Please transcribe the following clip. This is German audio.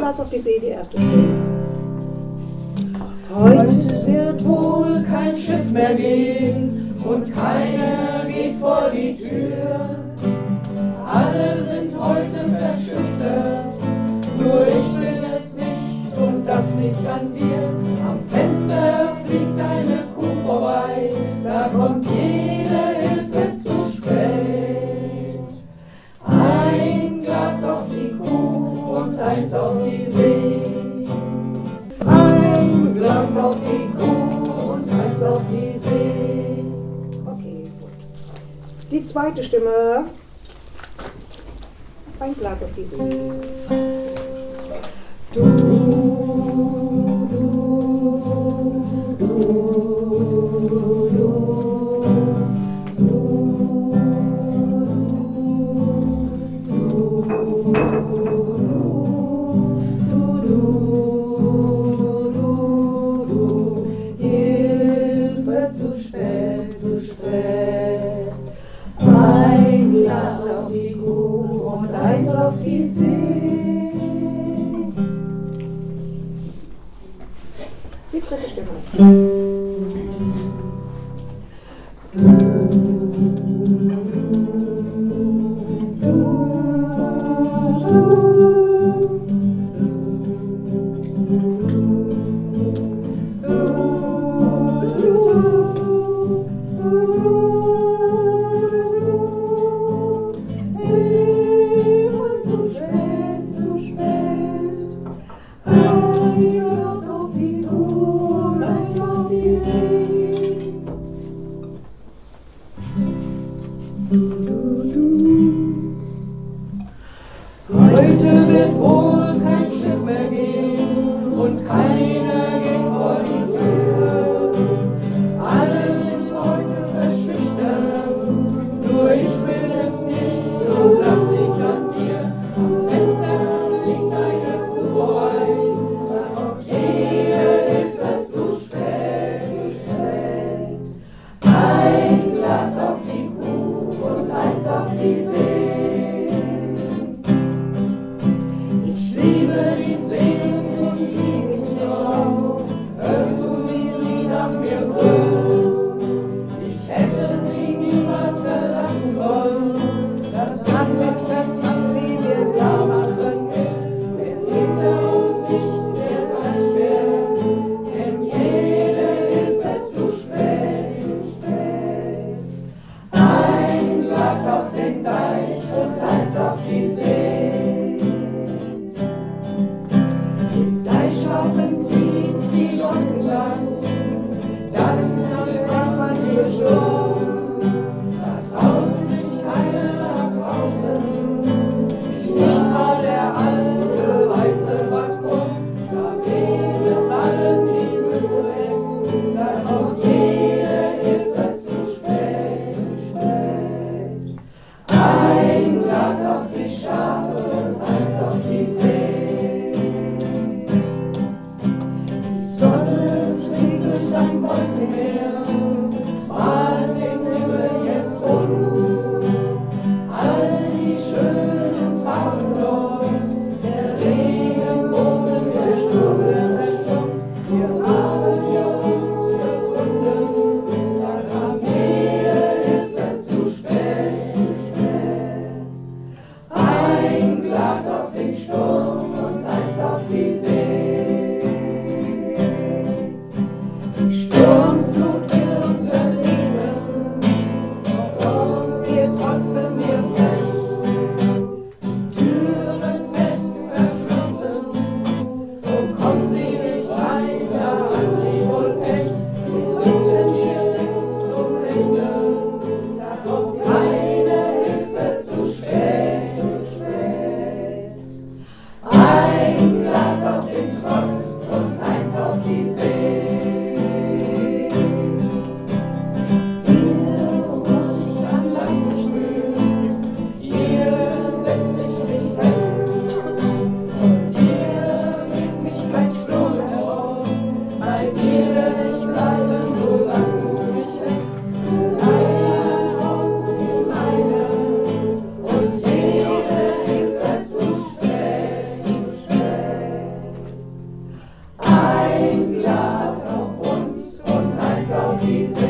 Glas auf die See, die erste Stelle. Heute wird wohl kein Schiff mehr gehen und keiner geht vor die Tür. Alle sind heute verschüchtert, nur ich bin es nicht und das liegt an dir. Am Fenster fliegt eine Kuh vorbei, da kommt jede Hilfe zu spät. Ein Glas auf die Kuh und eins auf die See. Ein Glas auf die Kuh und eins auf die See. Okay, gut. Die zweite Stimme. Ein Glas auf die See. Du, du, du, du, Hilfe, zu spät, zu spät. Ein Glas auf die Kuh und eins auf die See. Die dritte Stimme. die